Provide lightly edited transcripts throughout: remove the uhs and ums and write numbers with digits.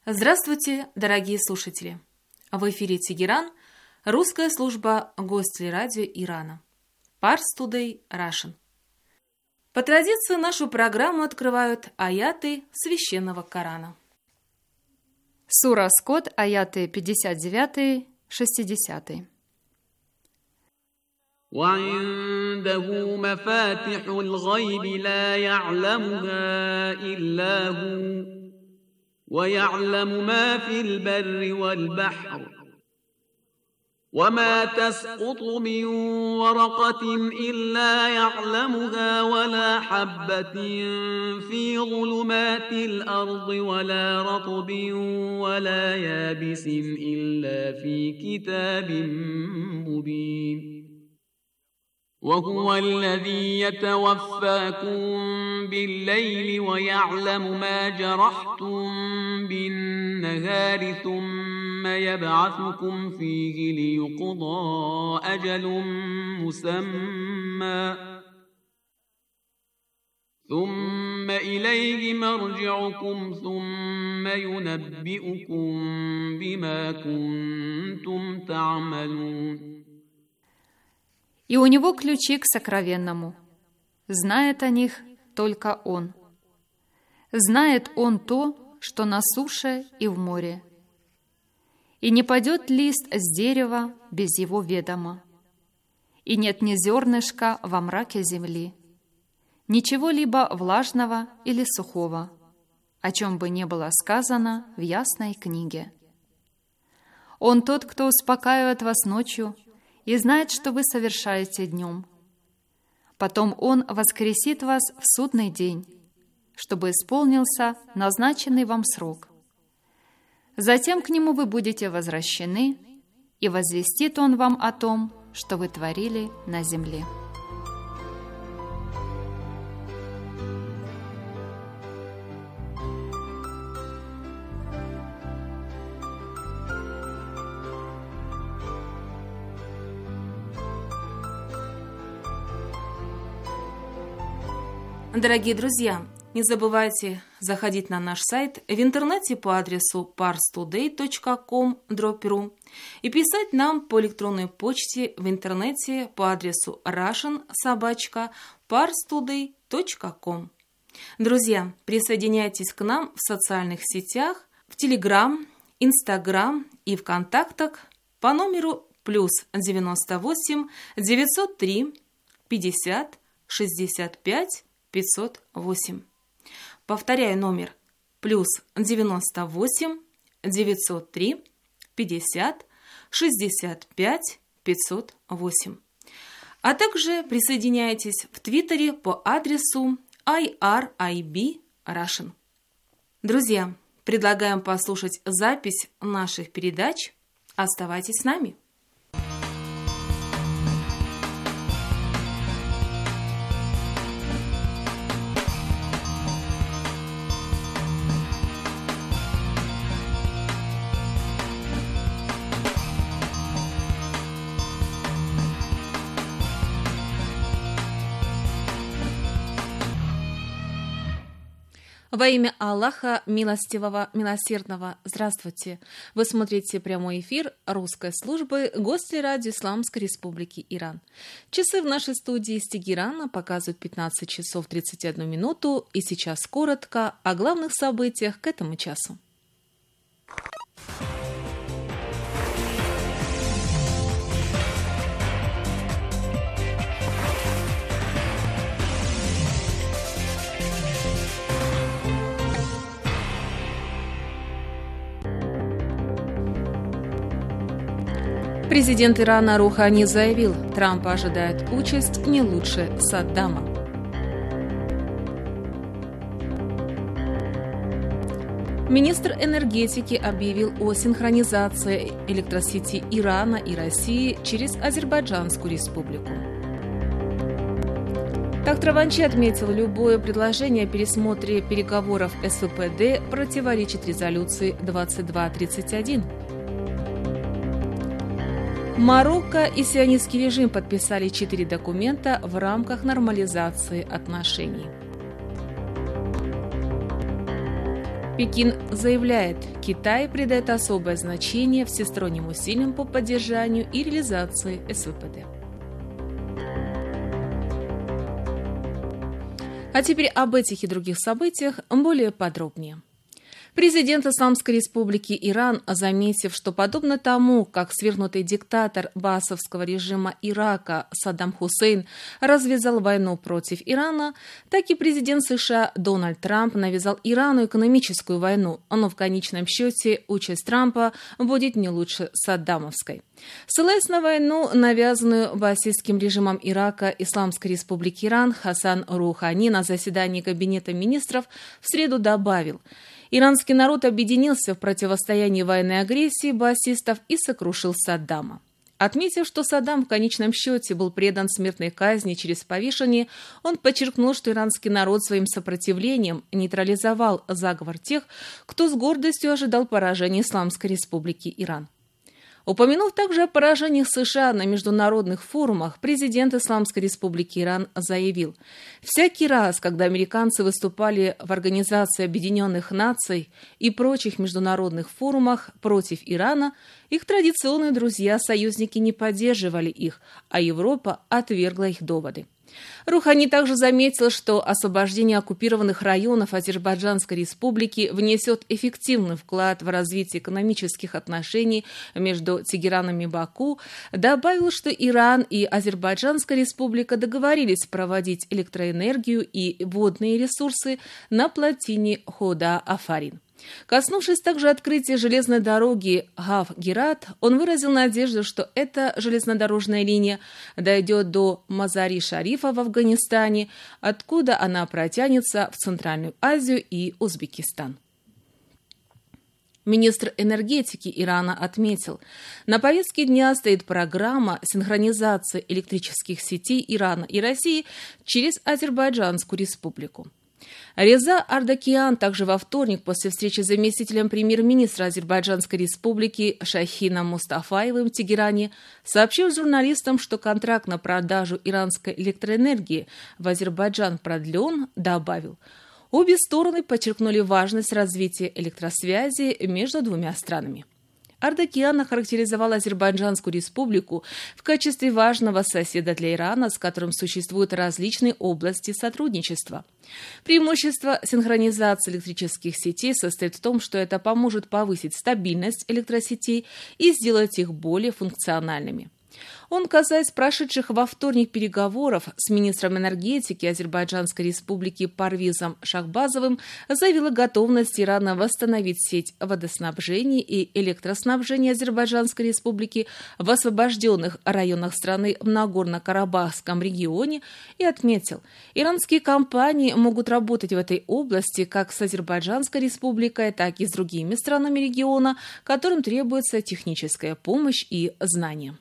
Здравствуйте, дорогие слушатели! В эфире Тегеран, русская служба Гостелерадио Ирана. Pars Today Russian. По традиции нашу программу открывают аяты Священного Корана. Сура Скот, аяты 59-60. وعنده مفاتح الغيب لا يعلمها إلا هو ويعلم ما في البر والبحر وما تسقط من ورقة إلا يعلمها ولا حبة في ظلمات الأرض ولا رطب ولا يابس إلا في كتاب مبين وهو الذي يتوفاكم بالليل ويعلم ما جرحتم بالنهار ثم يبعثكم فيه ليقضى أجل مسمى ثم إليه مرجعكم ثم ينبئكم بما كنتم تعملون. И у него ключи к сокровенному. Знает о них только он. Знает он то, что на суше и в море. И не падет лист с дерева без его ведома. И нет ни зернышка во мраке земли, ничего-либо влажного или сухого, о чем бы ни было сказано в ясной книге. Он тот, кто успокаивает вас ночью, и знает, что вы совершаете днем. Потом Он воскресит вас в судный день, чтобы исполнился назначенный вам срок. Затем к Нему вы будете возвращены, и возвестит Он вам о том, что вы творили на земле. Дорогие друзья, не забывайте заходить на наш сайт в интернете по адресу parstoday.com/ru и писать нам по электронной почте в интернете по адресу russian@parstoday.com. Друзья, присоединяйтесь к нам в социальных сетях, в Telegram, Instagram и в контактах по номеру +98 903 50 65 508. Повторяю номер +98 903 50 65 508. А также присоединяйтесь в Твиттере по адресу IRIB Russian. Друзья, предлагаем послушать запись наших передач. Оставайтесь с нами. Во имя Аллаха, милостивого, милосердного, здравствуйте! Вы смотрите прямой эфир русской службы Гостелерадио Исламской Республики Иран. Часы в нашей студии из Тегерана показывают 15 часов 31 минуту, и сейчас коротко о главных событиях к этому часу. Президент Ирана Рухани заявил, Трампа ожидает участь не лучше Саддама. Министр энергетики объявил о синхронизации электросети Ирана и России через Азербайджанскую республику. Тахт-Раванчи отметил, любое предложение о пересмотре переговоров СВПД противоречит резолюции 2231. Марокко и сионистский режим подписали 4 документа в рамках нормализации отношений. Пекин заявляет, Китай придает особое значение всесторонним усилиям по поддержанию и реализации СВПД. А теперь об этих и других событиях более подробнее. Президент Исламской Республики Иран, заметив, что подобно тому, как свергнутый диктатор баасовского режима Ирака Саддам Хусейн развязал войну против Ирана, так и президент США Дональд Трамп навязал Ирану экономическую войну, но в конечном счете участь Трампа будет не лучше саддамовской. Ссылаясь на войну, навязанную баасистским режимом Ирака Исламской Республики Иран, Хасан Роухани на заседании Кабинета министров в среду добавил: «Иранский народ объединился в противостоянии военной агрессии баасистов и сокрушил Саддама». Отметив, что Саддам в конечном счете был предан смертной казни через повешение, он подчеркнул, что иранский народ своим сопротивлением нейтрализовал заговор тех, кто с гордостью ожидал поражения Исламской Республики Иран. Упомянув также о поражениях США на международных форумах, президент Исламской Республики Иран заявил: «Всякий раз, когда американцы выступали в Организации Объединенных Наций и прочих международных форумах против Ирана, их традиционные друзья-союзники не поддерживали их, а Европа отвергла их доводы». Роухани также заметил, что освобождение оккупированных районов Азербайджанской республики внесет эффективный вклад в развитие экономических отношений между Тегераном и Баку, добавил, что Иран и Азербайджанская республика договорились проводить электроэнергию и водные ресурсы на плотине Хода-Афарин. Коснувшись также открытия железной дороги Гав-Герат, он выразил надежду, что эта железнодорожная линия дойдет до Мазари-Шарифа в Афганистане, откуда она протянется в Центральную Азию и Узбекистан. Министр энергетики Ирана отметил, на повестке дня стоит программа синхронизации электрических сетей Ирана и России через Азербайджанскую республику. Реза Ардакиян также во вторник после встречи с заместителем премьер-министра Азербайджанской республики Шахином Мустафаевым в Тегеране сообщил журналистам, что контракт на продажу иранской электроэнергии в Азербайджан продлен, добавил: «Обе стороны подчеркнули важность развития электросвязи между двумя странами». Ардакиян охарактеризовал Азербайджанскую республику в качестве важного соседа для Ирана, с которым существуют различные области сотрудничества. Преимущество синхронизации электрических сетей состоит в том, что это поможет повысить стабильность электросетей и сделать их более функциональными. Он, касаясь прошедших во вторник переговоров с министром энергетики Азербайджанской республики Парвизом Шахбазовым, заявил о готовности Ирана восстановить сеть водоснабжения и электроснабжения Азербайджанской республики в освобожденных районах страны в Нагорно-Карабахском регионе и отметил, иранские компании могут работать в этой области как с Азербайджанской республикой, так и с другими странами региона, которым требуется техническая помощь и знания.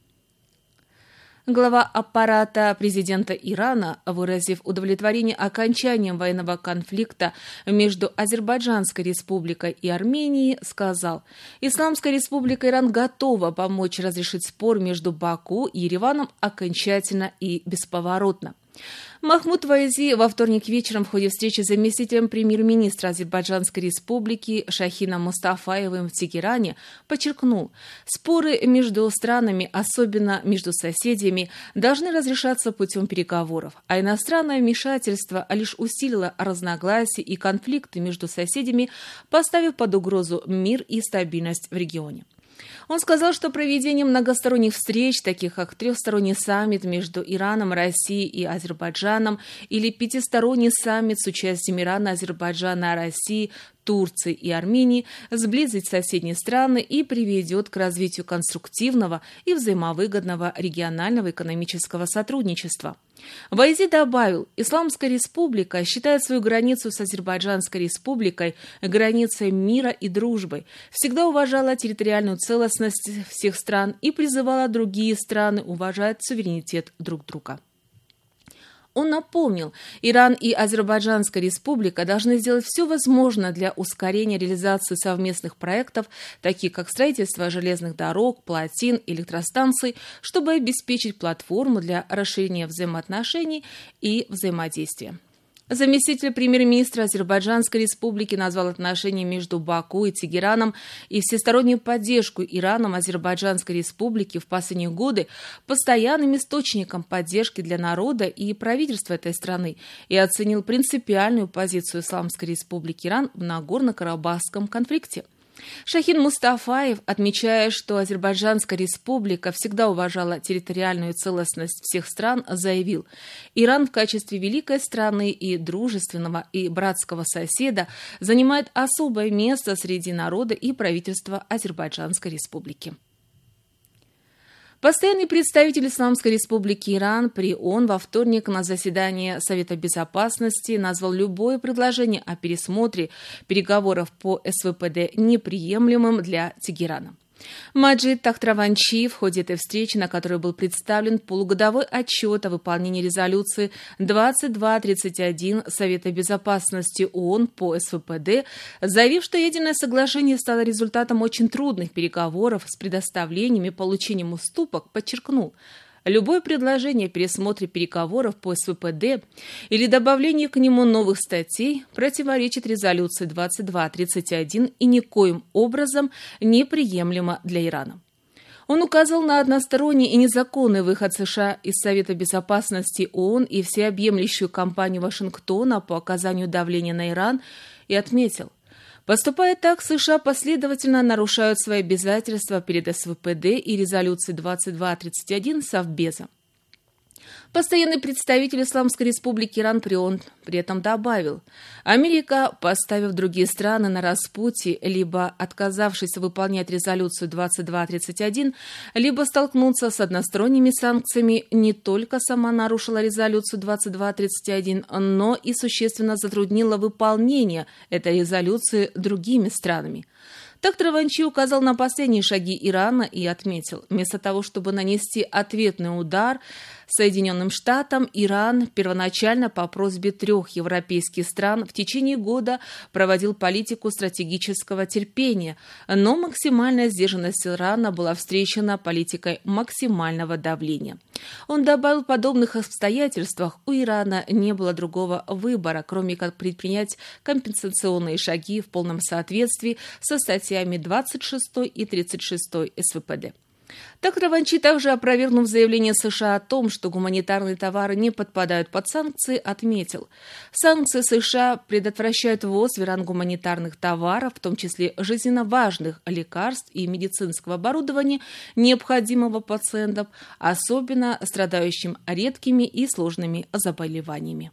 Глава аппарата президента Ирана, выразив удовлетворение окончанием военного конфликта между Азербайджанской республикой и Арменией, сказал: «Исламская республика Иран готова помочь разрешить спор между Баку и Ереваном окончательно и бесповоротно». Махмуд Вайзи во вторник вечером в ходе встречи с заместителем премьер-министра Азербайджанской республики Шахином Мустафаевым в Тегеране подчеркнул, споры между странами, особенно между соседями, должны разрешаться путем переговоров, а иностранное вмешательство лишь усилило разногласия и конфликты между соседями, поставив под угрозу мир и стабильность в регионе. Он сказал, что проведение многосторонних встреч, таких как трехсторонний саммит между Ираном, Россией и Азербайджаном или пятисторонний саммит с участием Ирана, Азербайджана, России, Турции и Армении, сблизит соседние страны и приведет к развитию конструктивного и взаимовыгодного регионального экономического сотрудничества. Вайзи добавил, Исламская республика считает свою границу с Азербайджанской республикой границей мира и дружбы, всегда уважала территориальную целостность всех стран и призывала другие страны уважать суверенитет друг друга. Он напомнил, Иран и Азербайджанская республика должны сделать все возможное для ускорения реализации совместных проектов, таких как строительство железных дорог, плотин, электростанций, чтобы обеспечить платформу для расширения взаимоотношений и взаимодействия. Заместитель премьер-министра Азербайджанской республики назвал отношения между Баку и Тегераном и всестороннюю поддержку Ираном Азербайджанской республики в последние годы постоянным источником поддержки для народа и правительства этой страны и оценил принципиальную позицию Исламской республики Иран в Нагорно-Карабахском конфликте. Шахин Мустафаев, отмечая, что Азербайджанская республика всегда уважала территориальную целостность всех стран, заявил: Иран в качестве великой страны и дружественного и братского соседа занимает особое место среди народа и правительства Азербайджанской республики. Постоянный представитель Исламской республики Иран при ООН во вторник на заседании Совета Безопасности назвал любое предложение о пересмотре переговоров по СВПД неприемлемым для Тегерана. Маджид Тахтраванчи в ходе этой встречи, на которой был представлен полугодовой отчет о выполнении резолюции 2231 Совета Безопасности ООН по СВПД, заявив, что ядерное соглашение стало результатом очень трудных переговоров с предоставлением и получением уступок, подчеркнул: любое предложение о пересмотре переговоров по СВПД или добавлении к нему новых статей противоречит резолюции 2231 и никоим образом неприемлемо для Ирана. Он указал на односторонний и незаконный выход США из Совета Безопасности ООН и всеобъемлющую кампанию Вашингтона по оказанию давления на Иран и отметил: поступая так, США последовательно нарушают свои обязательства перед СВПД и резолюцией 2231 Совбеза. Постоянный представитель Исламской республики Иран при ООН при этом добавил: Америка, поставив другие страны на распутье, либо отказавшись выполнять резолюцию 2231, либо столкнуться с односторонними санкциями, не только сама нарушила резолюцию 2231, но и существенно затруднила выполнение этой резолюции другими странами. Тахтраванчи указал на последние шаги Ирана и отметил: вместо того, чтобы нанести ответный удар Соединенным Штатам, Иран первоначально по просьбе 3 европейских стран в течение года проводил политику стратегического терпения, но максимальная сдержанность Ирана была встречена политикой максимального давления. Он добавил: в подобных обстоятельствах у Ирана не было другого выбора, кроме как предпринять компенсационные шаги в полном соответствии со статьями 26 и 36 СВПД. Тахтраванчи также, опровергнув заявление США о том, что гуманитарные товары не подпадают под санкции, отметил: санкции США предотвращают ввоз в Иран гуманитарных товаров, в том числе жизненно важных лекарств и медицинского оборудования, необходимого пациентам, особенно страдающим редкими и сложными заболеваниями.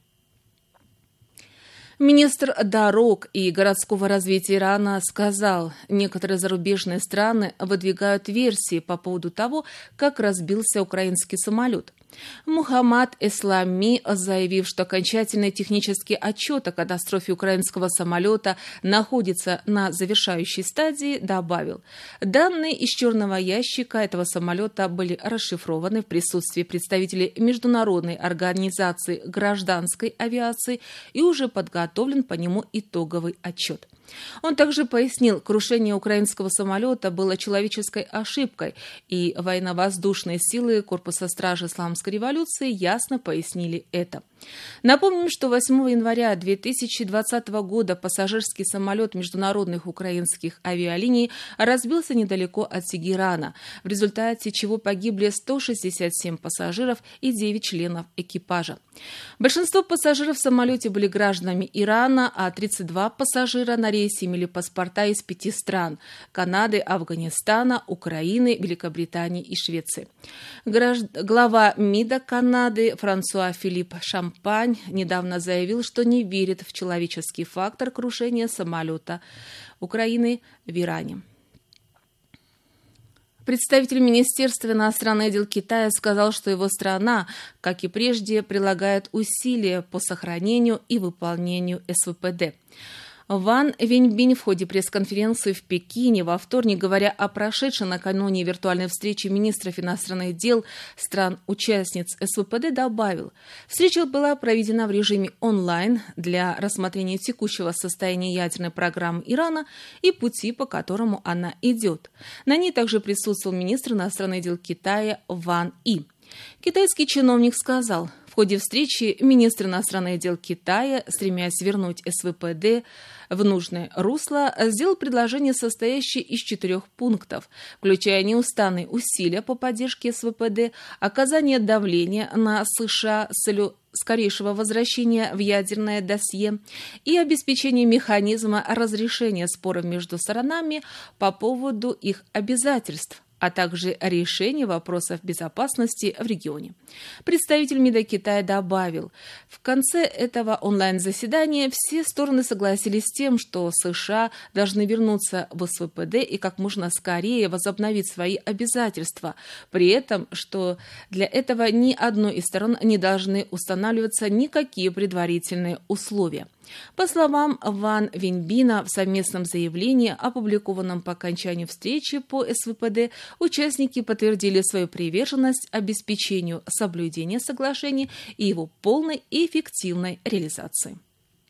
Министр дорог и городского развития Ирана сказал: некоторые зарубежные страны выдвигают версии по поводу того, как разбился украинский самолет. Мухаммад Эслами, заявив, что окончательный технический отчет о катастрофе украинского самолета находится на завершающей стадии, добавил: данные из черного ящика этого самолета были расшифрованы в присутствии представителей Международной организации гражданской авиации и уже подготовлен по нему итоговый отчет. Он также пояснил: крушение украинского самолета было человеческой ошибкой, и военно-воздушные силы Корпуса стражи Исламской революции ясно пояснили это. Напомним, что 8 января 2020 года пассажирский самолет международных украинских авиалиний разбился недалеко от Тегерана, в результате чего погибли 167 пассажиров и 9 членов экипажа. Большинство пассажиров в самолете были гражданами Ирана, а 32 пассажира на рейсе имели паспорта из 5 стран – Канады, Афганистана, Украины, Великобритании и Швеции. Глава МИДа Канады Франсуа Филипп Шампань недавно заявил, что не верит в человеческий фактор крушения самолета Украины в Иране. Представитель Министерства иностранных дел Китая сказал, что его страна, как и прежде, прилагает усилия по сохранению и выполнению СВПД. Ван Вэньбинь в ходе пресс-конференции в Пекине во вторник, говоря о прошедшей накануне виртуальной встрече министров иностранных дел стран-участниц СВПД, добавил: встреча была проведена в режиме онлайн для рассмотрения текущего состояния ядерной программы Ирана и пути, по которому она идет. На ней также присутствовал министр иностранных дел Китая Ван И. Китайский чиновник сказал: в ходе встречи министр иностранных дел Китая, стремясь вернуть СВПД в нужное русло, сделал предложение, состоящее из 4 пунктов, включая неустанные усилия по поддержке СВПД, оказание давления на США с целью скорейшего возвращения в ядерное досье и обеспечение механизма разрешения споров между сторонами по поводу их обязательств, а также решение вопросов безопасности в регионе. Представитель МИДа Китая добавил, в конце этого онлайн-заседания все стороны согласились с тем, что США должны вернуться в СВПД и как можно скорее возобновить свои обязательства, при этом, что для этого ни одной из сторон не должны устанавливаться никакие предварительные условия. По словам Ван Виньбина, в совместном заявлении, опубликованном по окончанию встречи по СВПД, участники подтвердили свою приверженность обеспечению соблюдения соглашения и его полной и эффективной реализации.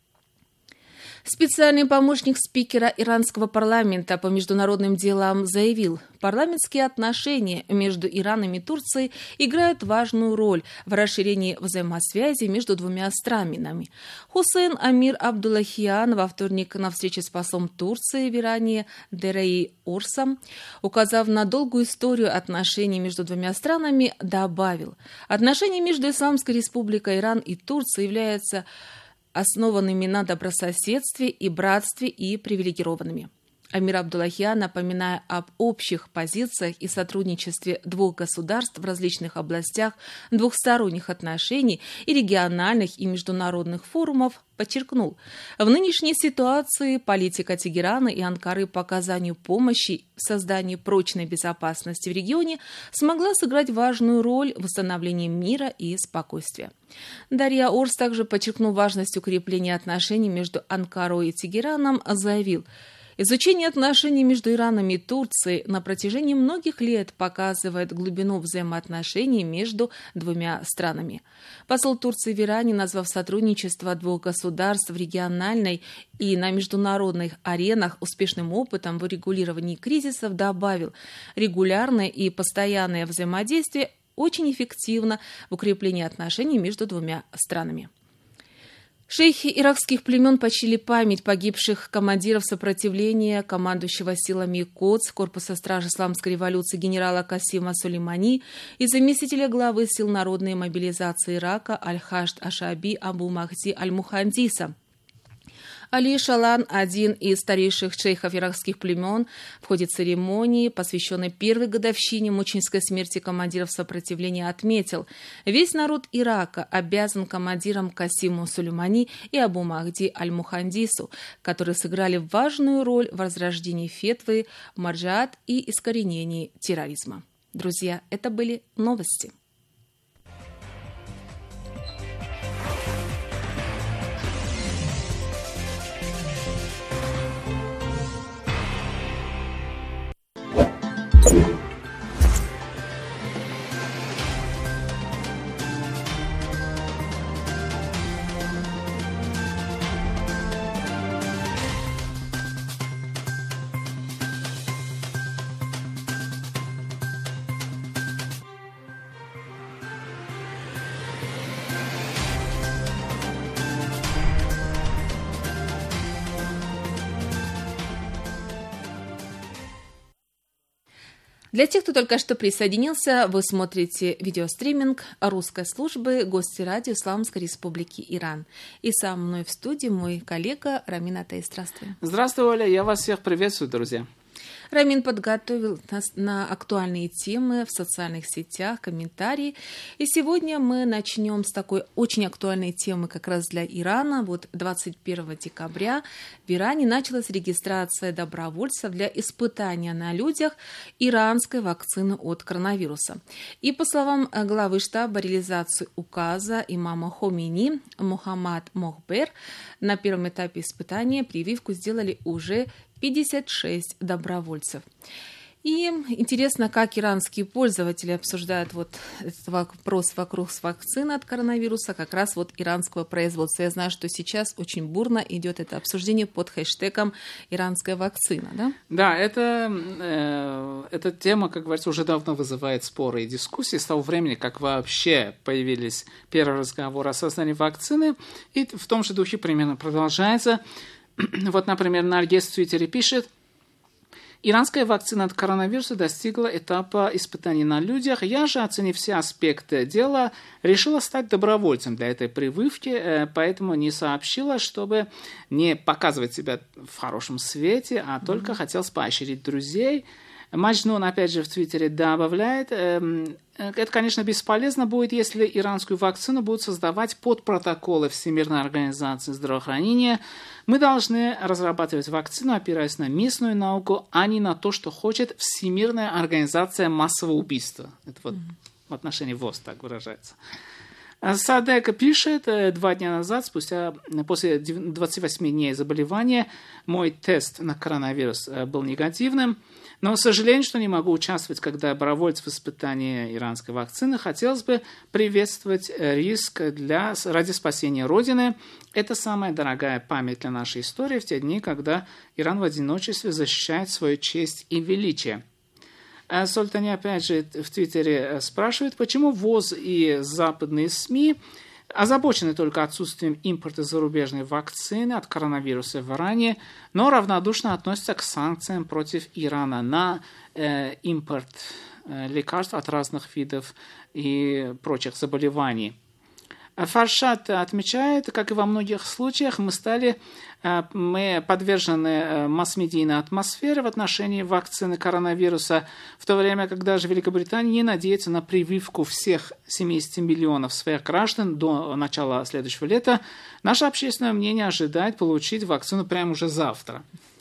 Специальный помощник спикера иранского парламента по международным делам заявил, парламентские отношения между Ираном и Турцией играют важную роль в расширении взаимосвязи между двумя странами. Хусейн Амир Абдуллахиан во вторник на встрече с послом Турции в Иране Дерей Орсом, указав на долгую историю отношений между двумя странами, добавил, отношения между Исламской Республикой Иран и Турцией являются основанными на добрососедстве и братстве и привилегированными. Амир Абдуллахиан, напоминая об общих позициях и сотрудничестве двух государств в различных областях двухсторонних отношений и региональных и международных форумов, подчеркнул, в нынешней ситуации политика Тегерана и Анкары по оказанию помощи в создании прочной безопасности в регионе смогла сыграть важную роль в восстановлении мира и спокойствия. Дарья Орс, также подчеркнув важность укрепления отношений между Анкарой и Тегераном, заявил, изучение отношений между Ираном и Турцией на протяжении многих лет показывает глубину взаимоотношений между двумя странами. Посол Турции в Иране, назвав сотрудничество двух государств в региональной и на международных аренах успешным опытом в урегулировании кризисов, добавил, регулярное и постоянное взаимодействие очень эффективно в укреплении отношений между двумя странами. Шейхи иракских племен почтили память погибших командиров сопротивления, командующего силами КОЦ, корпуса стражи исламской революции генерала Касима Сулеймани и заместителя главы сил народной мобилизации Ирака Аль-Хашд Ашаби Абу Махди Аль-Мухандиса. Али Шалан, один из старейших шейхов иракских племен, в ходе церемонии, посвященной первой годовщине мученической смерти командиров сопротивления, отметил, весь народ Ирака обязан командирам Касиму Сулеймани и Абу Махди Аль-Мухандису, которые сыграли важную роль в возрождении фетвы, марджаат и искоренении терроризма. Друзья, это были новости. Для тех, кто только что присоединился, вы смотрите видеостриминг русской службы «Гости радио Исламской Республики Иран». И со мной в студии мой коллега Рамин Атай. Здравствуй. Здравствуй, Оля. Я вас всех приветствую, друзья. Рамин подготовил нас на актуальные темы в социальных сетях, комментарии. И сегодня мы начнем с такой очень актуальной темы как раз для Ирана. Вот 21 декабря в Иране началась регистрация добровольцев для испытания на людях иранской вакцины от коронавируса. И по словам главы штаба реализации указа имама Хомейни Мухаммад Мохбер, на первом этапе испытания прививку сделали уже 56 добровольцев. И интересно, как иранские пользователи обсуждают вот этот вопрос вокруг вакцины от коронавируса, как раз вот иранского производства. Я знаю, что сейчас очень бурно идет это обсуждение под хэштегом «Иранская вакцина», да? Да, эта тема, как говорится, уже давно вызывает споры и дискуссии с того времени, как вообще появились первые разговоры о создании вакцины, и в том же духе примерно продолжается. Вот, например, Наргиз в Твиттере пишет: иранская вакцина от коронавируса достигла этапа испытаний на людях. Я же, оценив все аспекты дела, решила стать добровольцем для этой прививки, поэтому не сообщила, чтобы не показывать себя в хорошем свете, а только хотелось поощрить друзей. Маджнун, опять же, в Твиттере добавляет: это, конечно, бесполезно будет, если иранскую вакцину будут создавать под протоколы Всемирной организации здравоохранения. Мы должны разрабатывать вакцину, опираясь на местную науку, а не на то, что хочет Всемирная организация массового убийства. Это вот в отношении ВОЗ так выражается. Садека пишет: 2 дня назад, после 28 дней заболевания, мой тест на коронавирус был негативным. Но сожалею, что не могу участвовать как добровольец в испытании иранской вакцины. Хотелось бы приветствовать риск ради спасения Родины. Это самая дорогая память для нашей истории в те дни, когда Иран в одиночестве защищает свою честь и величие. Сольтани опять же в Твиттере спрашивает, почему ВОЗ и западные СМИ озабочены только отсутствием импорта зарубежной вакцины от коронавируса в Иране, но равнодушно относятся к санкциям против Ирана на импорт лекарств от разных видов и прочих заболеваний. Фаршат отмечает, как и во многих случаях, мы подвержены масс-медийной атмосфере в отношении вакцины коронавируса, в то время, когда же Великобритания не надеется на прививку всех 70 миллионов своих граждан до начала следующего лета. Наше общественное мнение ожидает получить вакцину прямо уже завтра.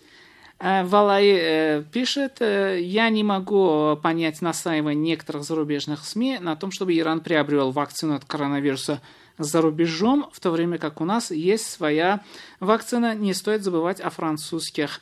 Валай пишет: я не могу понять настаивание некоторых зарубежных СМИ на том, чтобы Иран приобрел вакцину от коронавируса за рубежом, в то время как у нас есть своя вакцина. Не стоит забывать о французских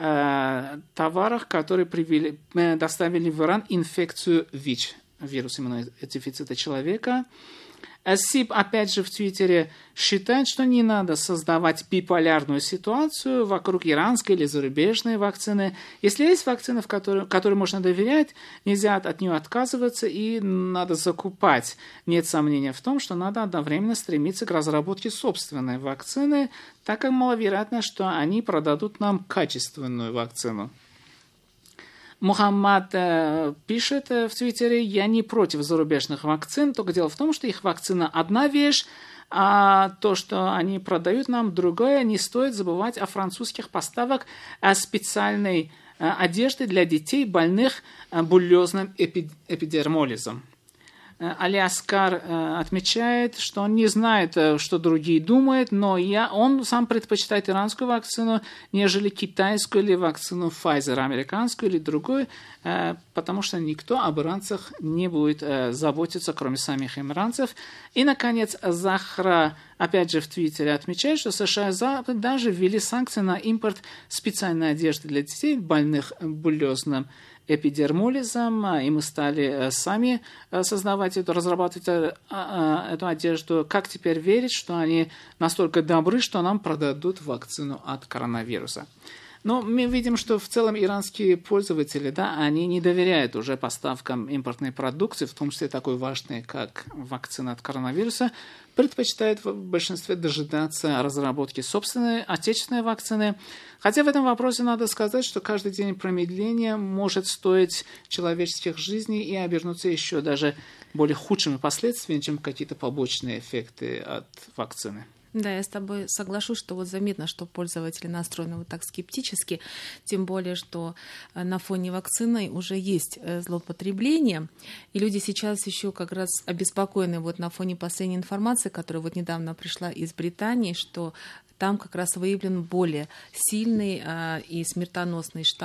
товарах, которые доставили в Иран инфекцию ВИЧ, вирус иммунодефицита человека. СИП, опять же, в Твиттере считает, что не надо создавать биполярную ситуацию вокруг иранской или зарубежной вакцины. Если есть вакцина, которой можно доверять, нельзя от нее отказываться и надо закупать. Нет сомнения в том, что надо одновременно стремиться к разработке собственной вакцины, так как маловероятно, что они продадут нам качественную вакцину. Мухаммад пишет в Твиттере: я не против зарубежных вакцин, только дело в том, что их вакцина одна вещь, а то, что они продают нам, другое. Не стоит забывать о французских поставках специальной одежды для детей, больных буллезным эпидермолизом. Али Аскар отмечает, что он не знает, что другие думают, но он сам предпочитает иранскую вакцину, нежели китайскую или вакцину Pfizer, американскую или другую, потому что никто об иранцах не будет заботиться, кроме самих иранцев. И, наконец, Захра опять же в Твиттере отмечает, что США и Запад даже ввели санкции на импорт специальной одежды для детей, больных буллезным эпидермолизом, и мы стали сами разрабатывать эту одежду. Как теперь верить, что они настолько добры, что нам продадут вакцину от коронавируса? Но мы видим, что в целом иранские пользователи, они не доверяют уже поставкам импортной продукции, в том числе такой важной, как вакцина от коронавируса, предпочитают в большинстве дожидаться разработки собственной отечественной вакцины. Хотя в этом вопросе надо сказать, что каждый день промедления может стоить человеческих жизней и обернуться еще даже более худшими последствиями, чем какие-то побочные эффекты от вакцины. Да, я с тобой соглашусь, что вот заметно, что пользователи настроены вот так скептически, тем более, что на фоне вакцины уже есть злоупотребление, и люди сейчас еще как раз обеспокоены вот на фоне последней информации, которая вот недавно пришла из Британии, что там как раз выявлен более сильный и смертоносный штамм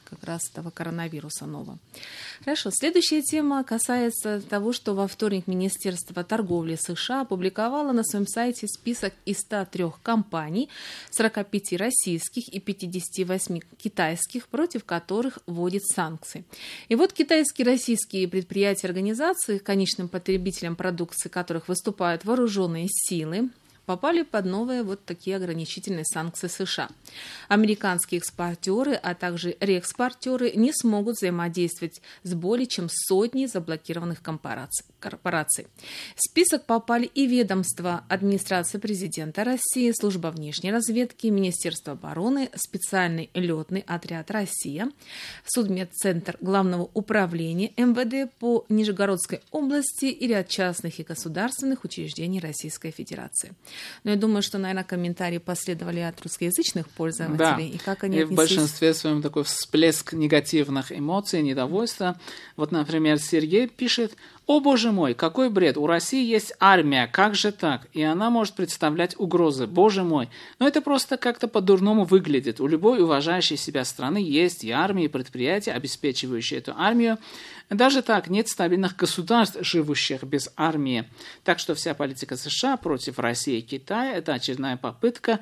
как раз этого коронавируса нового. Хорошо. Следующая тема касается того, что во вторник Министерство торговли США опубликовало на своем сайте список из 103 компаний, 45 российских и 58 китайских, против которых вводит санкции. И вот китайские и российские предприятия и организации, конечным потребителям продукции которых выступают вооруженные силы, попали под новые вот такие ограничительные санкции США. Американские экспортеры, а также реэкспортеры не смогут взаимодействовать с более чем сотней заблокированных корпораций. В список попали и ведомства администрации президента России, служба внешней разведки, Министерство обороны, специальный летный отряд «Россия», судмедцентр Главного управления МВД по Нижегородской области и ряд частных и государственных учреждений Российской Федерации. Но я думаю, что, наверное, комментарии последовали от русскоязычных пользователей. Да. И как они и отнеслись? В большинстве своем такой всплеск негативных эмоций, недовольства. Вот, например, Сергей пишет: «О, боже мой, какой бред! У России есть армия, как же так? И она может представлять угрозы, боже мой! Но это просто как-то по-дурному выглядит. У любой уважающей себя страны есть и армия, и предприятия, обеспечивающие эту армию. Даже так, нет стабильных государств, живущих без армии. Так что вся политика США против России и Китая – это очередная попытка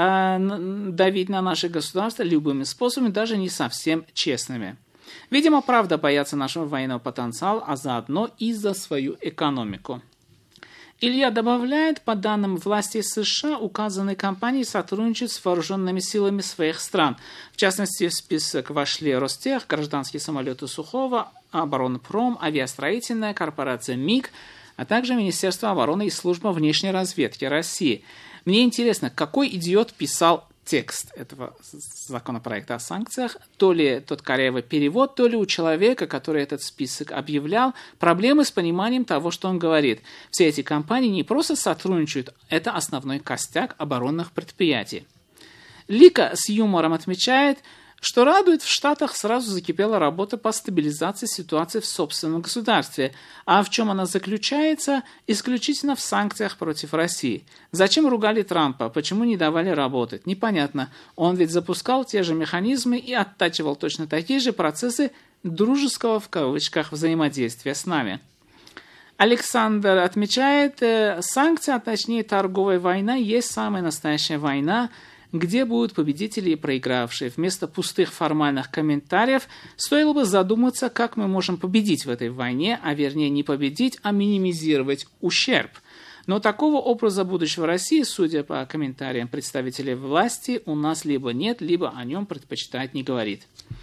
давить на наши государства любыми способами, даже не совсем честными. Видимо, правда боятся нашего военного потенциала, а заодно и за свою экономику». Илья добавляет: по данным властей США, указанные компании сотрудничают с вооруженными силами своих стран. В частности, в список вошли Ростех, гражданские самолеты Сухого, Оборонпром, авиастроительная корпорация МИГ, а также Министерство обороны и служба внешней разведки России. Мне интересно, какой идиот писал текст этого законопроекта о санкциях, то ли тот корявый перевод, то ли у человека, который этот список объявлял, проблемы с пониманием того, что он говорит. Все эти компании не просто сотрудничают, это основной костяк оборонных предприятий. Лика с юмором отмечает, что радует, в Штатах сразу закипела работа по стабилизации ситуации в собственном государстве. А в чем она заключается? Исключительно в санкциях против России. Зачем ругали Трампа? Почему не давали работать? Непонятно. Он ведь запускал те же механизмы и оттачивал точно такие же процессы дружеского в кавычках взаимодействия с нами. Александр отмечает, санкции, а точнее торговая война, есть самая настоящая война, где будут победители и проигравшие. Вместо пустых формальных комментариев стоило бы задуматься, как мы можем победить в этой войне, а вернее не победить, а минимизировать ущерб. Но такого образа будущего России, судя по комментариям представителей власти, у нас либо нет, либо о нем предпочитают не говорить.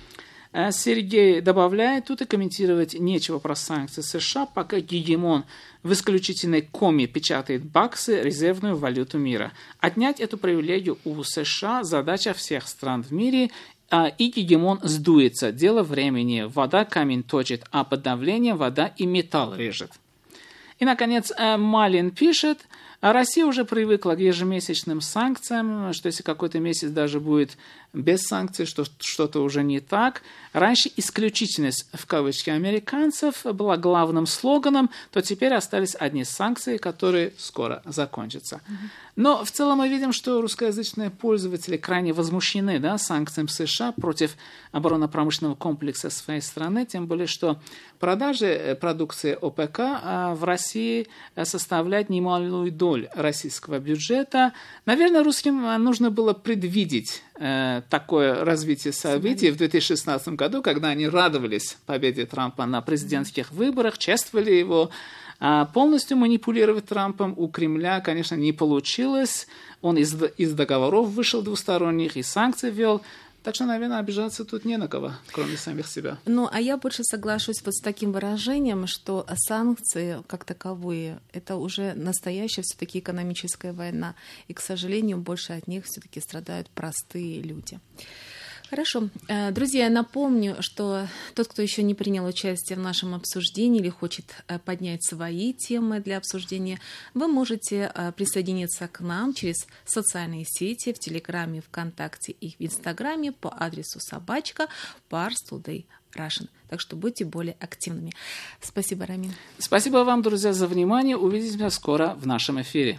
Сергей добавляет, тут и комментировать нечего про санкции США, пока гегемон в исключительной коме печатает баксы, резервную валюту мира. Отнять эту привилегию у США – задача всех стран в мире, и гегемон сдуется. Дело времени. Вода камень точит, а под давлением вода и металл режет. И, наконец, Малин пишет: Россия уже привыкла к ежемесячным санкциям, что если какой-то месяц даже будет без санкций, что что-то уже не так. Раньше исключительность, в кавычки, американцев была главным слоганом, то теперь остались одни санкции, которые скоро закончатся. Но в целом мы видим, что русскоязычные пользователи крайне возмущены санкциями США против оборонно-промышленного комплекса своей страны, тем более, что продажи продукции ОПК в России составляют немалую долю российского бюджета. Наверное, русским нужно было предвидеть такое развитие событий в 2016 году, когда они радовались победе Трампа на президентских выборах, чествовали его. Полностью манипулировать Трампом у Кремля, конечно, не получилось. Он из договоров вышел двусторонних и санкций ввел. Так что, наверное, обижаться тут не на кого, кроме самих себя. Ну, а я больше соглашусь вот с таким выражением, что санкции как таковые — это уже настоящая все-таки экономическая война. И, к сожалению, больше от них все-таки страдают простые люди. Хорошо. Друзья, я напомню, что тот, кто еще не принял участие в нашем обсуждении или хочет поднять свои темы для обсуждения, вы можете присоединиться к нам через социальные сети в Телеграме, ВКонтакте и в Инстаграме по адресу @Pars Today Russian. Так что будьте более активными. Спасибо, Рамин. Спасибо вам, друзья, за внимание. Увидимся скоро в нашем эфире.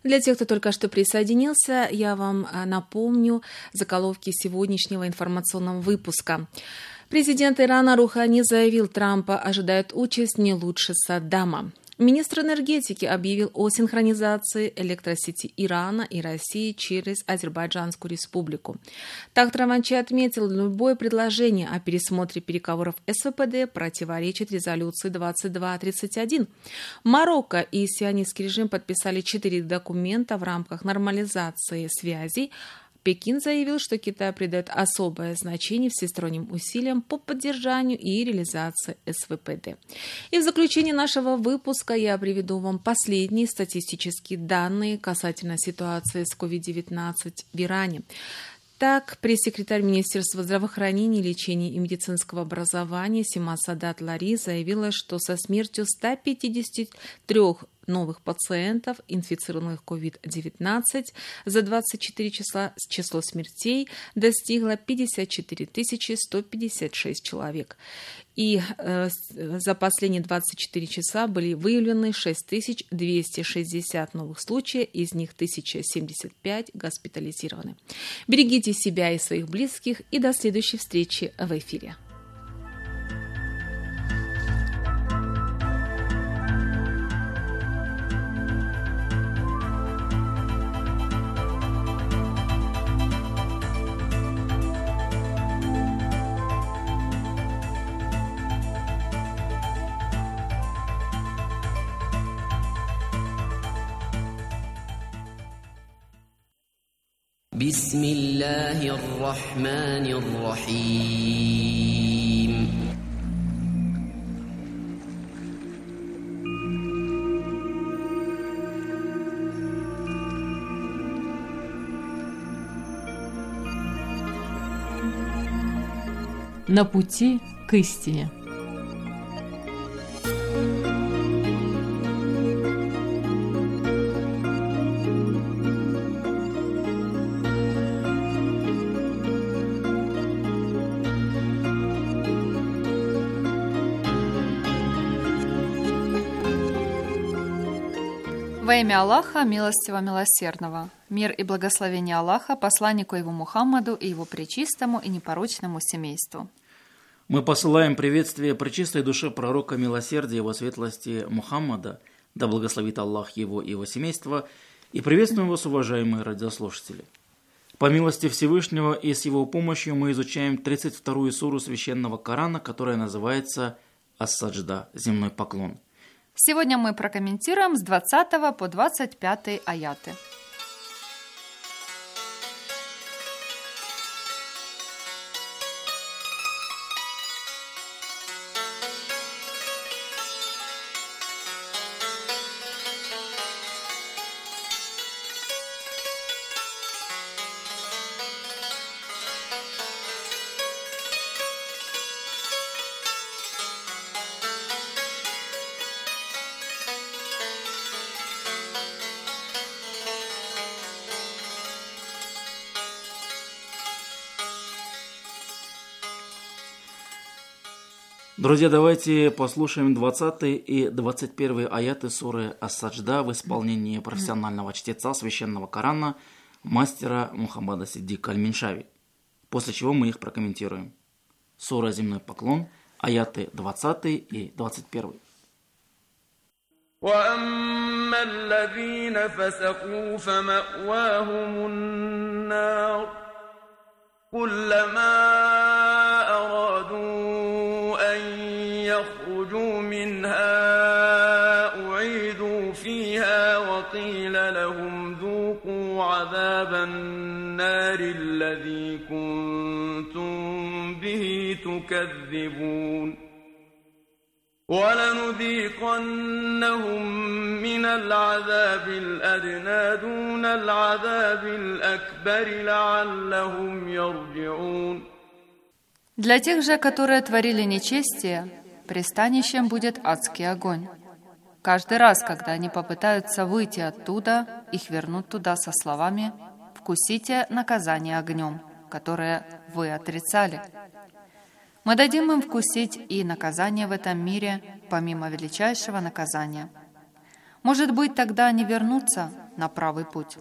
Для тех, кто только что присоединился, я вам напомню заголовки сегодняшнего информационного выпуска. Президент Ирана Рухани заявил, Трампа ожидает участь не лучше Саддама. Министр энергетики объявил о синхронизации электросети Ирана и России через Азербайджанскую республику. Тахт Раванчи отметил, любое предложение о пересмотре переговоров СВПД противоречит резолюции 2231. Марокко и сионистский режим подписали 4 документа в рамках нормализации связей. Пекин заявил, что Китай придает особое значение всесторонним усилиям по поддержанию и реализации СВПД. И в заключение нашего выпуска я приведу вам последние статистические данные касательно ситуации с COVID-19 в Иране. Так, пресс-секретарь Министерства здравоохранения, лечения и медицинского образования Сима Садат Лари заявила, что со смертью 153 новых пациентов, инфицированных COVID-19, за 24 часа число смертей достигло 54 156 человек. И за последние 24 часа были выявлены 6260 новых случаев, из них 1075 госпитализированы. Берегите себя и своих близких, и до следующей встречи в эфире. بسم الله الرحمن الرحيم На пути к истине. Во имя Аллаха, милостивого, милосердного, мир и благословение Аллаха, посланнику его Мухаммаду и его пречистому и непорочному семейству. Мы посылаем приветствие пречистой душе пророка милосердия его светлости Мухаммада, да благословит Аллах его и его семейство, и приветствуем вас, уважаемые радиослушатели. По милости Всевышнего и с его помощью мы изучаем 32-ю суру Священного Корана, которая называется «Ас-Саджда» – «Земной поклон». Сегодня мы прокомментируем с 20 по 25 аяты. Друзья, давайте послушаем 20 и 21 аяты суры Ас-Саджда в исполнении профессионального чтеца Священного Корана, мастера Мухаммада Сиддика Аль-Миншави, после чего мы их прокомментируем. Сура «Земной поклон», аяты 20 и 21. وَأَمَّا الَّذِينَ فَسَقُوا فَمَأْوَاهُمُ النَّارُ كُلَّمَا أَرَادُوا أَن يَخْرُجُوا مِنْهَا أُعِيدُوا فِيهَا وَقِيلَ لَهُمْ ذُوقُوا عَذَابَ النَّارِ الَّذِي كُنتُم بِهِ تُكَذِّبُونَ وَلَنُذِيقَنَّهُم مِّنَ الْعَذَابِ الْأَدْنَىٰ دُونَ الْعَذَابِ الْأَكْبَرِ لَعَلَّهُمْ يَرْجِعُونَ. Для тех же, которые творили нечестие, пристанищем будет адский огонь. Каждый раз, когда они попытаются выйти оттуда, их вернут туда со словами «Вкусите наказание огнем, которое вы отрицали». Мы дадим им вкусить и наказание в этом мире, помимо величайшего наказания. Может быть, тогда они вернутся, на правый путь.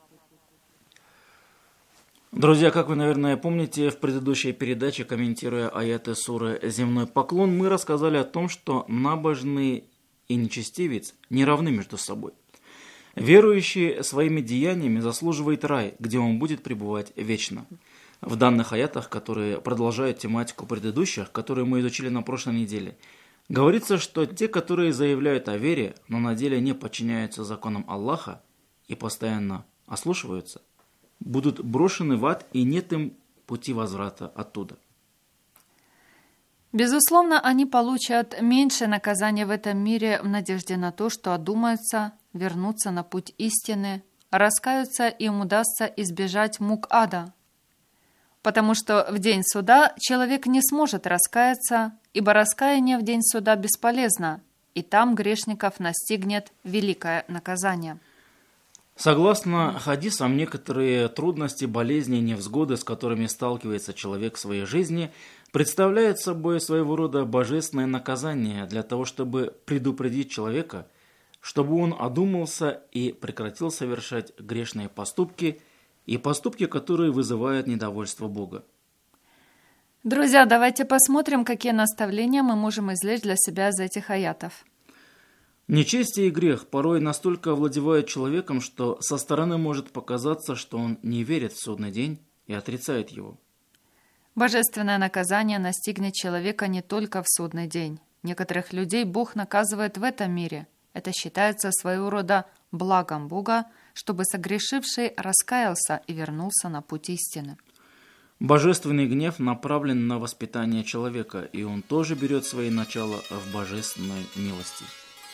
Друзья, как вы, наверное, помните, в предыдущей передаче, комментируя аяты суры «Земной поклон», мы рассказали о том, что набожный и нечестивец не равны между собой. Верующий своими деяниями заслуживает рай, где он будет пребывать вечно. В данных аятах, которые продолжают тематику предыдущих, которые мы изучили на прошлой неделе, говорится, что те, которые заявляют о вере, но на деле не подчиняются законам Аллаха и постоянно ослушиваются, будут брошены в ад, и нет им пути возврата оттуда. Безусловно, они получат меньше наказания в этом мире в надежде на то, что одумаются, вернутся на путь истины, раскаются, и им удастся избежать мук ада. Потому что в день суда человек не сможет раскаяться, ибо раскаяние в день суда бесполезно, и там грешников настигнет великое наказание. Согласно хадисам, некоторые трудности, болезни и невзгоды, с которыми сталкивается человек в своей жизни, представляют собой своего рода божественное наказание для того, чтобы предупредить человека, чтобы он одумался и прекратил совершать грешные поступки и поступки, которые вызывают недовольство Бога. Друзья, давайте посмотрим, какие наставления мы можем извлечь для себя из этих аятов. Нечестие и грех порой настолько овладевают человеком, что со стороны может показаться, что он не верит в судный день и отрицает его. Божественное наказание настигнет человека не только в судный день. Некоторых людей Бог наказывает в этом мире. Это считается своего рода благом Бога, чтобы согрешивший раскаялся и вернулся на путь истины. Божественный гнев направлен на воспитание человека, и он тоже берет свои начала в божественной милости.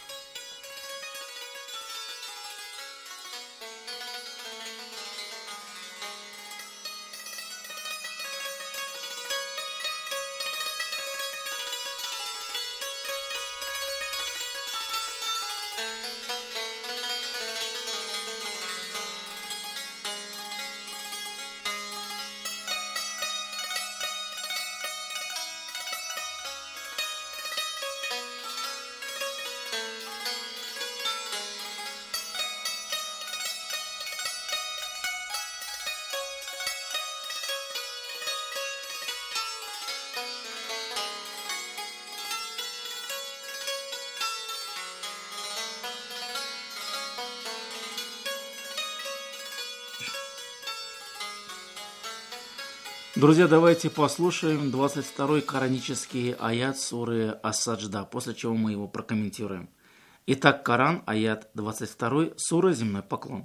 Друзья, давайте послушаем 22-й коранический аят суры Ас-Саджда, после чего мы его прокомментируем. Итак, Коран, аят 22, сура «Земной поклон».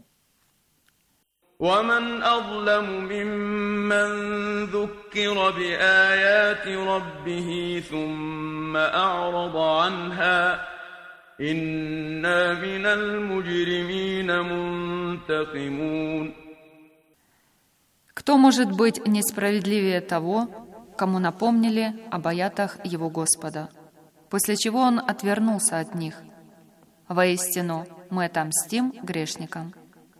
ومن أظلم ممن ذكر بآيات ربه ثم أعرض عنها إنا من المجرمين منتقمون. Кто может быть несправедливее того, кому напомнили об аятах его Господа, после чего он отвернулся от них? Воистину, мы отомстим грешникам.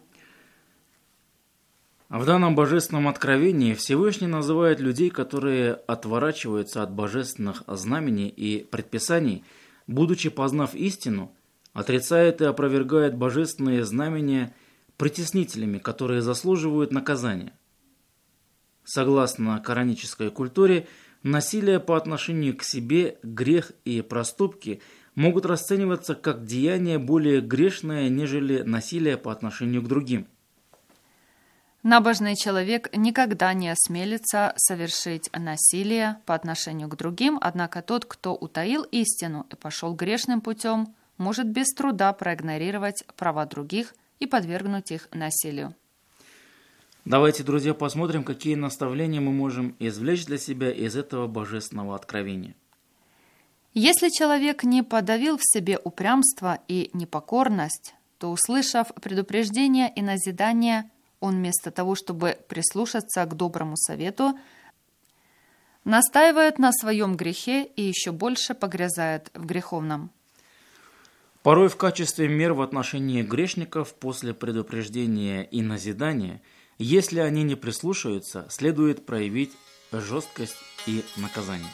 В данном божественном откровении Всевышний называет людей, которые отворачиваются от божественных знамений и предписаний, будучи познав истину, отрицает и опровергает божественные знамения притеснителями, которые заслуживают наказания. Согласно коранической культуре, насилие по отношению к себе, грех и проступки могут расцениваться как деяние более грешное, нежели насилие по отношению к другим. Набожный человек никогда не осмелится совершить насилие по отношению к другим, однако тот, кто утаил истину и пошел грешным путем, может без труда проигнорировать права других и подвергнуть их насилию. Давайте, друзья, посмотрим, какие наставления мы можем извлечь для себя из этого божественного откровения. Если человек не подавил в себе упрямство и непокорность, то, услышав предупреждение и назидание, он вместо того, чтобы прислушаться к доброму совету, настаивает на своем грехе и еще больше погрязает в греховном. Порой в качестве мер в отношении грешников после предупреждения и назидания, если они не прислушаются, следует проявить жесткость и наказание.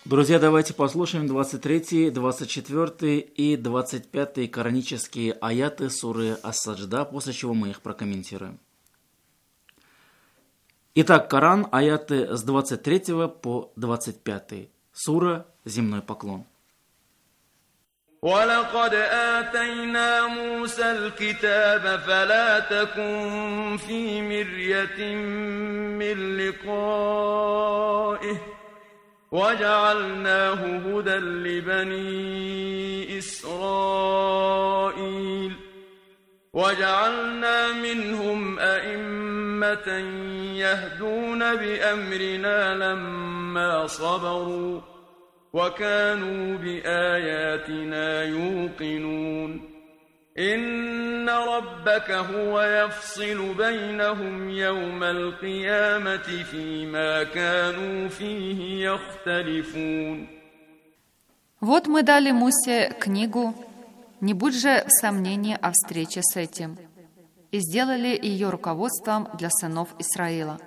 Друзья, давайте послушаем 23, 24 и 25 коранические аяты суры Ас-Саджда, после чего мы их прокомментируем. Итак, Коран, аяты с 23 по 25. Сура «Земной поклон». ولقد آتينا موسى الكتاب فلا تكن في مرية من لقائه وجعلناه هدى لبني إسرائيل وجعلنا منهم أئمة يهدون بأمرنا لما صبروا وكانوا بآياتنا يوقنون إن ربك هو يفصل بينهم يوم القيامة فيما كانوا فيه يختلفون. Вот мы дали Мусе книгу, не будь же в сомнении о встрече с этим, и сделали ее руководством для сынов Исраила.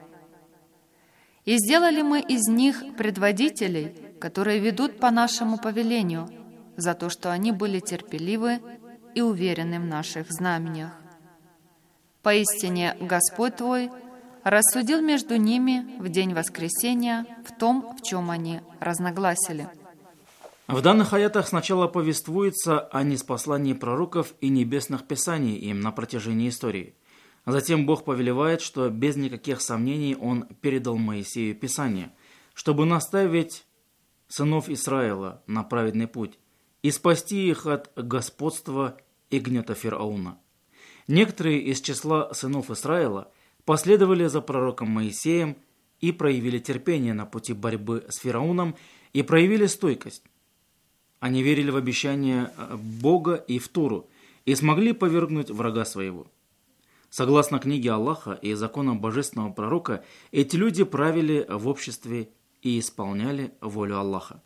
И сделали мы из них предводителей, которые ведут по нашему повелению, за то, что они были терпеливы и уверены в наших знамениях. Поистине Господь твой рассудил между ними в день воскресения в том, в чем они разногласили. В данных аятах сначала повествуется о ниспослании пророков и небесных писаний им на протяжении истории. Затем Бог повелевает, что без никаких сомнений Он передал Моисею Писание, чтобы наставить сынов Израиля на праведный путь и спасти их от господства и гнета Фирауна. Некоторые из числа сынов Израиля последовали за пророком Моисеем и проявили терпение на пути борьбы с Фирауном и проявили стойкость. Они верили в обещания Бога и в Тору и смогли повергнуть врага своего. Согласно книге Аллаха и законам божественного пророка, эти люди правили в обществе и исполняли волю Аллаха.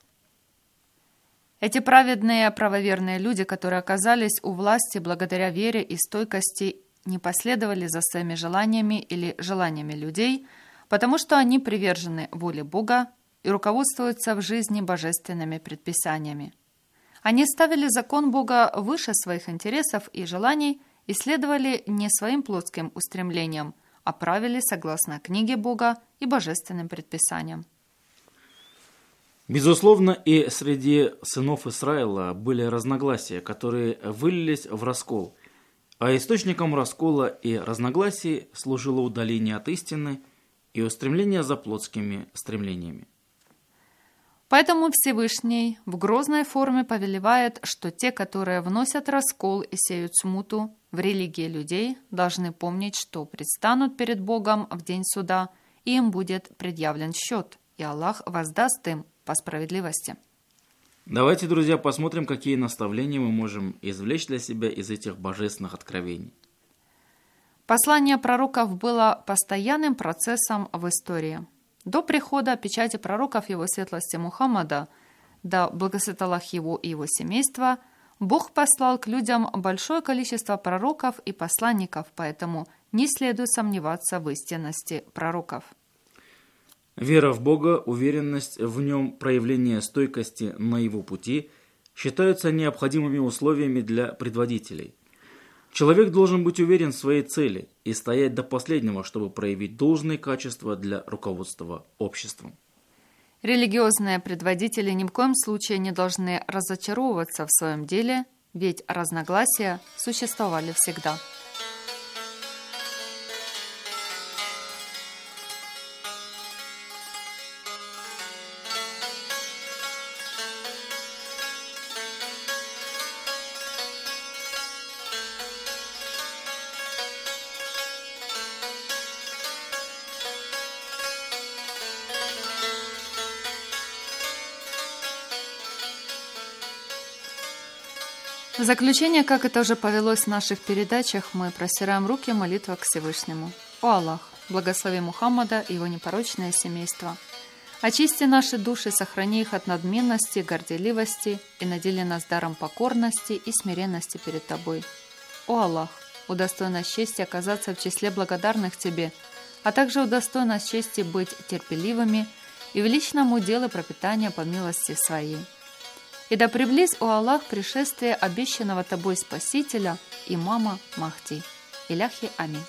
Эти праведные, правоверные люди, которые оказались у власти благодаря вере и стойкости, не последовали за своими желаниями или желаниями людей, потому что они привержены воле Бога и руководствуются в жизни божественными предписаниями. Они ставили закон Бога выше своих интересов и желаний и следовали не своим плотским устремлениям, а правили согласно книге Бога и божественным предписаниям. Безусловно, и среди сынов Израиля были разногласия, которые вылились в раскол, а источником раскола и разногласий служило удаление от истины и устремление за плотскими стремлениями. Поэтому Всевышний в грозной форме повелевает, что те, которые вносят раскол и сеют смуту в религии людей, должны помнить, что предстанут перед Богом в день суда, и им будет предъявлен счет, и Аллах воздаст им по справедливости. Давайте, друзья, посмотрим, какие наставления мы можем извлечь для себя из этих божественных откровений. Послание пророков было постоянным процессом в истории. До прихода печати пророков его светлости Мухаммада, да благословит Аллах его и его семейства, Бог послал к людям большое количество пророков и посланников, поэтому не следует сомневаться в истинности пророков. Вера в Бога, уверенность в Нем, проявление стойкости на Его пути считаются необходимыми условиями для предводителей. Человек должен быть уверен в своей цели и стоять до последнего, чтобы проявить должные качества для руководства обществом. Религиозные предводители ни в коем случае не должны разочаровываться в своем деле, ведь разногласия существовали всегда. В заключение, как это уже повелось в наших передачах, мы простираем руки в молитвах к Всевышнему. О Аллах, благослови Мухаммада и его непорочное семейство. Очисти наши души, сохрани их от надменности, горделивости и надели нас даром покорности и смиренности перед Тобой. О Аллах, удостой нас чести оказаться в числе благодарных Тебе, а также удостой нас чести быть терпеливыми и в личном уделе пропитания по милости Своей. И да приблизь, о Аллах, пришествие обещанного Тобой Спасителя, имама Махди. Иляхи амин.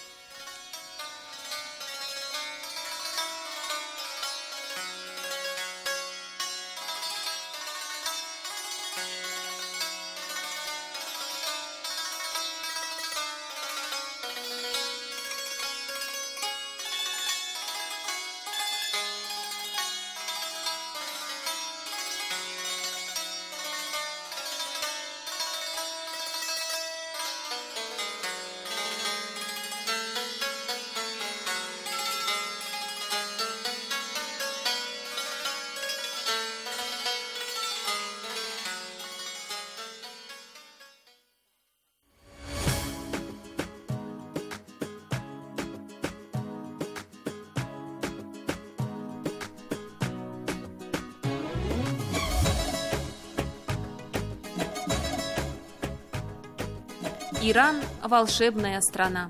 Иран – волшебная страна.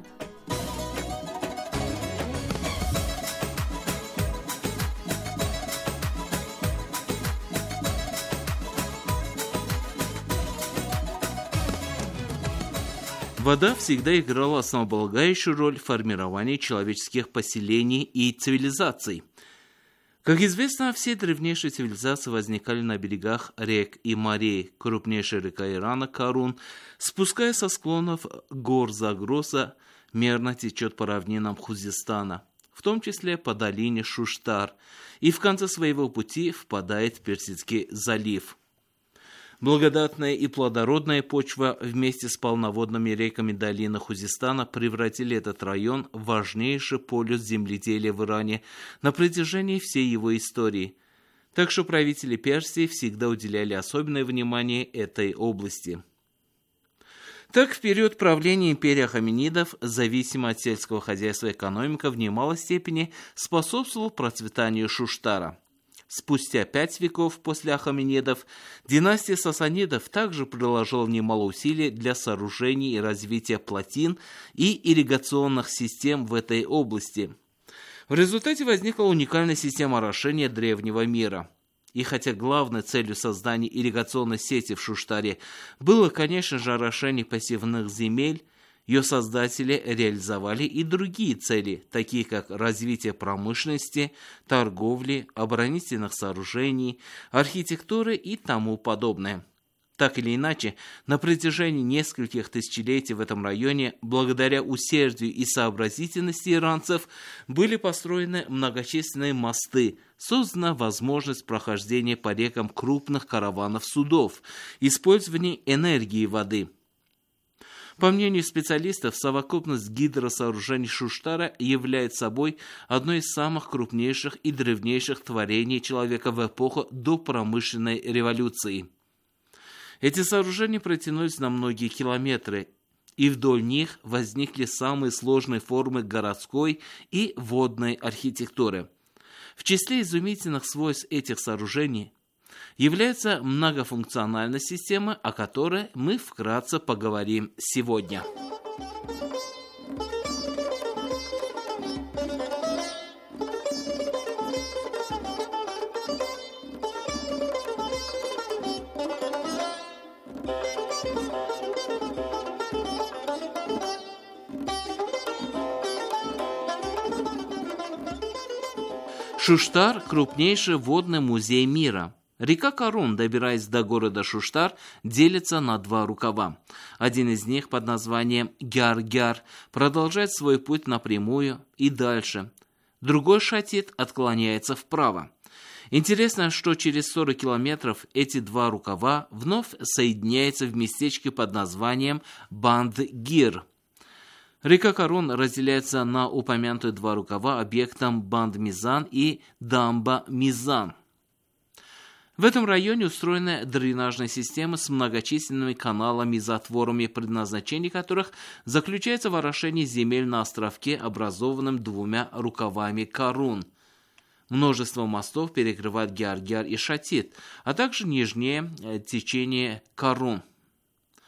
Вода всегда играла основополагающую роль в формировании человеческих поселений и цивилизаций. Как известно, все древнейшие цивилизации возникали на берегах рек и морей. Крупнейшая река Ирана, Карун, спускаясь со склонов гор Загроса, мерно течет по равнинам Хузестана, в том числе по долине Шуштар, и в конце своего пути впадает в Персидский залив. Благодатная и плодородная почва вместе с полноводными реками долины Хузестана превратили этот район в важнейший полюс земледелия в Иране на протяжении всей его истории. Так что правители Персии всегда уделяли особенное внимание этой области. Так, в период правления империи Ахаменидов зависимая от сельского хозяйства экономика в немалой степени способствовала процветанию Шуштара. Спустя 5 веков после Ахаменидов династия Сасанидов также приложила немало усилий для сооружений и развития плотин и ирригационных систем в этой области. В результате возникла уникальная система орошения древнего мира. И хотя главной целью создания ирригационной сети в Шуштаре было, конечно же, орошение посевных земель, ее создатели реализовали и другие цели, такие как развитие промышленности, торговли, оборонительных сооружений, архитектуры и тому подобное. Так или иначе, на протяжении нескольких тысячелетий в этом районе, благодаря усердию и сообразительности иранцев, были построены многочисленные мосты, создана возможность прохождения по рекам крупных караванов судов, использование энергии воды. По мнению специалистов, совокупность гидросооружений Шуштара является собой одно из самых крупнейших и древнейших творений человека в эпоху до промышленной революции. Эти сооружения протянулись на многие километры, и вдоль них возникли самые сложные формы городской и водной архитектуры. В числе изумительных свойств этих сооружений является многофункциональная система, о которой мы вкратце поговорим сегодня. Шуштар – крупнейший водный музей мира. Река Карун, добираясь до города Шуштар, делится на два рукава. Один из них под названием Гяр-Гяр продолжает свой путь напрямую и дальше. Другой Шатит отклоняется вправо. Интересно, что через 40 километров эти два рукава вновь соединяются в местечке под названием Банд-Гир. Река Карун разделяется на упомянутые два рукава объектом Банд-Мизан и Дамба-Мизан. В этом районе устроена дренажная система с многочисленными каналами и затворами, предназначение которых заключается в орошении земель на островке, образованном двумя рукавами Карун. Множество мостов перекрывает Гяр-Гяр и Шатит, а также нижнее течение Карун.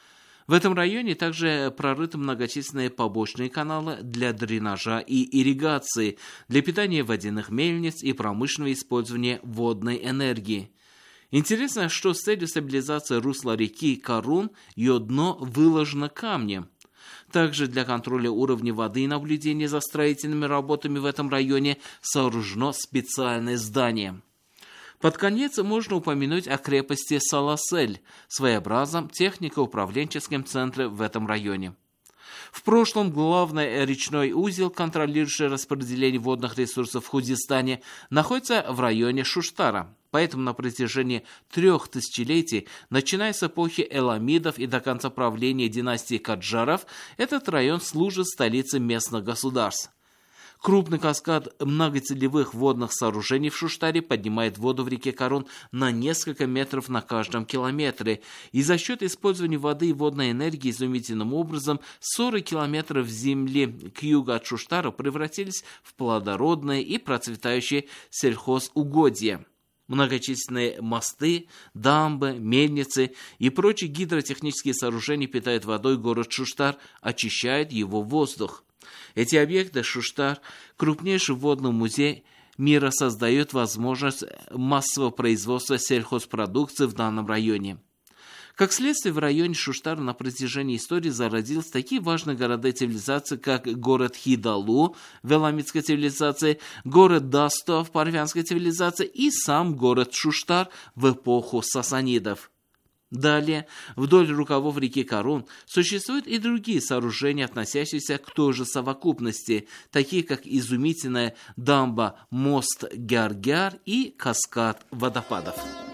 В этом районе также прорыты многочисленные побочные каналы для дренажа и ирригации, для питания водяных мельниц и промышленного использования водной энергии. Интересно, что с целью стабилизации русла реки Карун ее дно выложено камнем. Также для контроля уровня воды и наблюдения за строительными работами в этом районе сооружено специальное здание. Под конец можно упомянуть о крепости Саласель, своеобразном технико-управленческом центре в этом районе. В прошлом главный речной узел, контролирующий распределение водных ресурсов в Худистане, находится в районе Шуштара. Поэтому на протяжении 3 тысячелетий, начиная с эпохи Эламидов и до конца правления династии Каджаров, этот район служит столицей местных государств. Крупный каскад многоцелевых водных сооружений в Шуштаре поднимает воду в реке Карун на несколько метров на каждом километре, и за счет использования воды и водной энергии изумительным образом 40 километров земли к югу от Шуштара превратились в плодородные и процветающие сельхозугодья. Многочисленные мосты, дамбы, мельницы и прочие гидротехнические сооружения питают водой город Шуштар, очищают его воздух. Эти объекты Шуштар, крупнейший водный музей мира, создают возможность массового производства сельхозпродукции в данном районе. Как следствие, в районе Шуштара на протяжении истории зародились такие важные города цивилизации, как город Хидалу в эламитской цивилизации, город Дасто в парфянской цивилизации и сам город Шуштар в эпоху сасанидов. Далее, вдоль рукавов реки Карун существуют и другие сооружения, относящиеся к той же совокупности, такие как изумительная дамба мост Гяр-Гяр и каскад водопадов.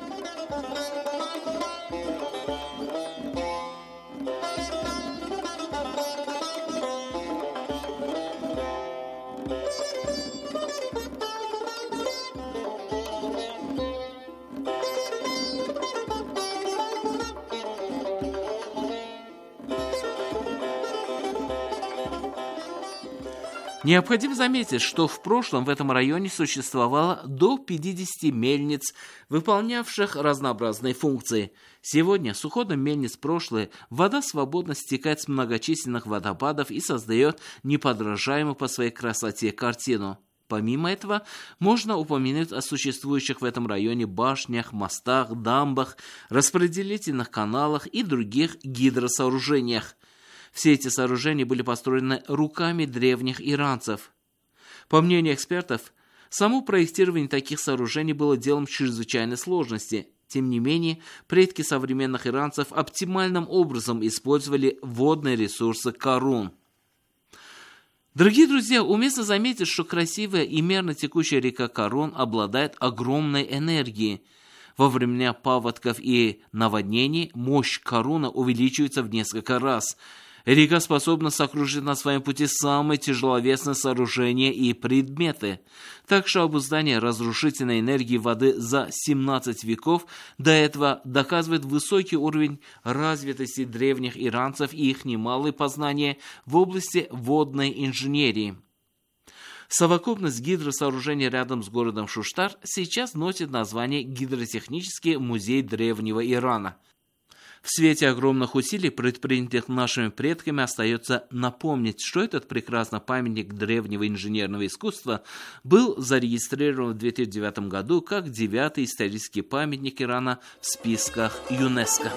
Необходимо заметить, что в прошлом в этом районе существовало до 50 мельниц, выполнявших разнообразные функции. Сегодня с уходом мельниц в прошлое вода свободно стекает с многочисленных водопадов и создает неподражаемую по своей красоте картину. Помимо этого, можно упомянуть о существующих в этом районе башнях, мостах, дамбах, распределительных каналах и других гидросооружениях. Все эти сооружения были построены руками древних иранцев. По мнению экспертов, само проектирование таких сооружений было делом чрезвычайной сложности. Тем не менее, предки современных иранцев оптимальным образом использовали водные ресурсы Карун. Дорогие друзья, уместно заметить, что красивая и мерно текущая река Карун обладает огромной энергией. Во времена паводков и наводнений мощь Каруна увеличивается в несколько раз. Река способна сокрушить на своем пути самые тяжеловесные сооружения и предметы. Так что обуздание разрушительной энергии воды за 17 веков до этого доказывает высокий уровень развитости древних иранцев и их немалые познания в области водной инженерии. Совокупность гидросооружений рядом с городом Шуштар сейчас носит название Гидротехнический музей древнего Ирана. В свете огромных усилий, предпринятых нашими предками, остается напомнить, что этот прекрасный памятник древнего инженерного искусства был зарегистрирован в 2009 году как 9-й исторический памятник Ирана в списках ЮНЕСКО.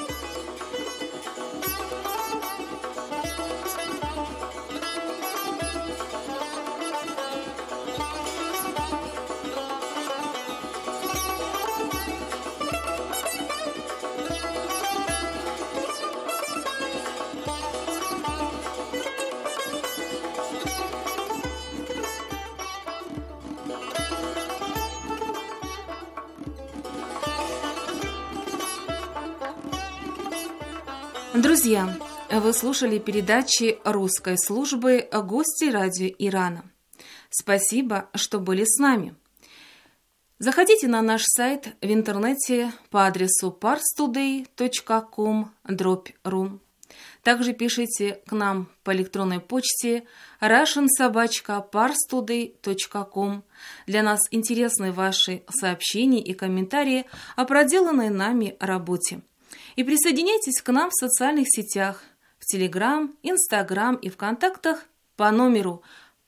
Друзья, вы слушали передачи русской службы «Гости радио Ирана». Спасибо, что были с нами. Заходите на наш сайт в интернете по адресу parstoday.com/ru. Также пишите к нам по электронной почте russian@parstoday.com. Для нас интересны ваши сообщения и комментарии о проделанной нами работе. И присоединяйтесь к нам в социальных сетях, в Телеграм, Инстаграм и ВКонтактах по номеру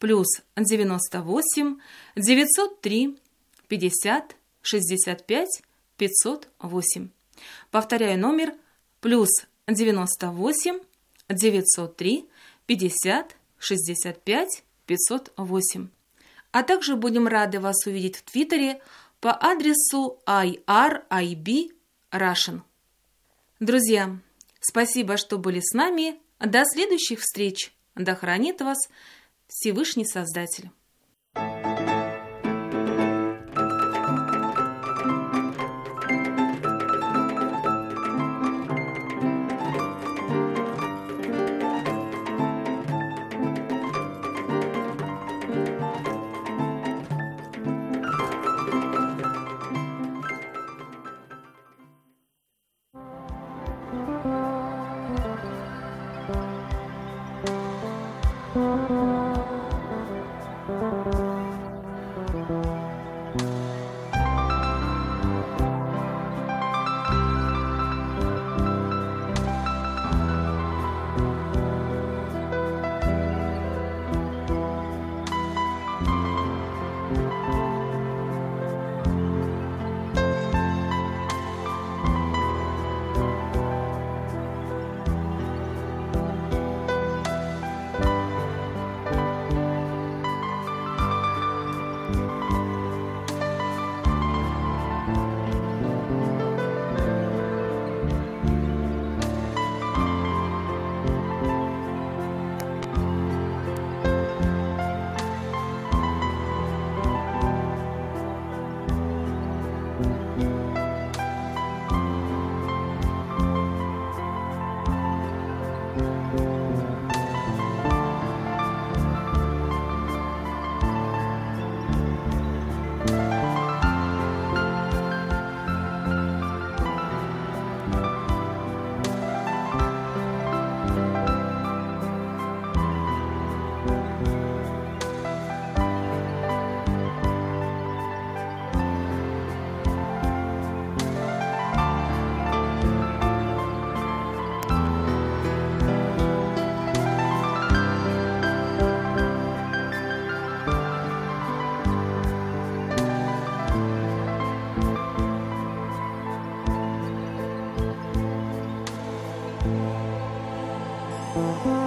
+98 903 50 65 508. Повторяю номер +98 903 50 65 508. А также будем рады вас увидеть в Твиттере по адресу IRIB Russian. Друзья, спасибо, что были с нами. До следующих встреч. Да хранит вас Всевышний Создатель. Thank you.